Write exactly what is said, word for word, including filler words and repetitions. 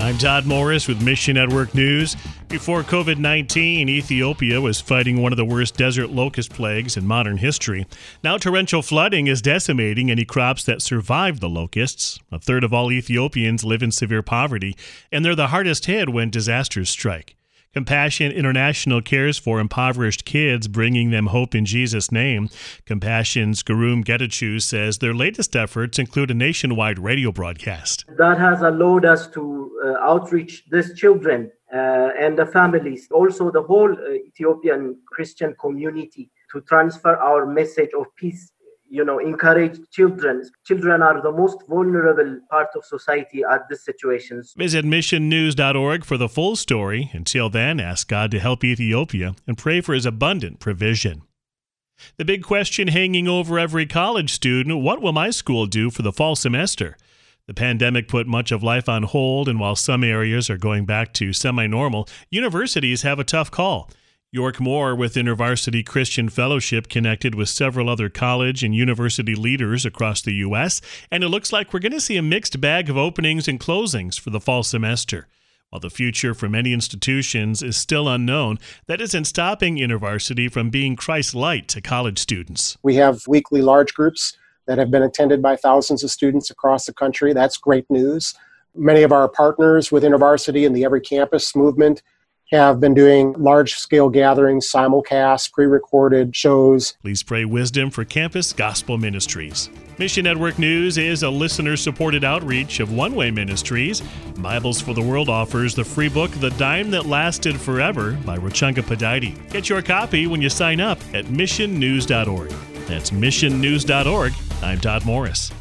I'm Todd Morris with Mission Network News. Before covid nineteen, Ethiopia was fighting one of the worst desert locust plagues in modern history. Now torrential flooding is decimating any crops that survived the locusts. A third of all Ethiopians live in severe poverty, and they're the hardest hit when disasters strike. Compassion International cares for impoverished kids, bringing them hope in Jesus' name. Compassion's Garum Getachew says their latest efforts include a nationwide radio broadcast. That has allowed us to uh, outreach these children uh, and the families, also the whole uh, Ethiopian Christian community, to transfer our message of peace. You know, encourage children. Children are the most vulnerable part of society at these situations. Visit mission news dot org for the full story. Until then, ask God to help Ethiopia and pray for his abundant provision. The big question hanging over every college student: what will my school do for the fall semester? The pandemic put much of life on hold, and while some areas are going back to semi-normal, universities have a tough call. York Moore with InterVarsity Christian Fellowship connected with several other college and university leaders across the U S, and it looks like we're going to see a mixed bag of openings and closings for the fall semester. While the future for many institutions is still unknown, that isn't stopping InterVarsity from being Christ-light to college students. We have weekly large groups that have been attended by thousands of students across the country. That's great news. Many of our partners with InterVarsity and the Every Campus movement have been doing large-scale gatherings, simulcasts, pre-recorded shows. Please pray wisdom for Campus Gospel Ministries. Mission Network News is a listener-supported outreach of One Way Ministries. Bibles for the World offers the free book, The Dime That Lasted Forever by Rachunga Padaiti. Get your copy when you sign up at mission news dot org. That's mission news dot org. I'm Todd Morris.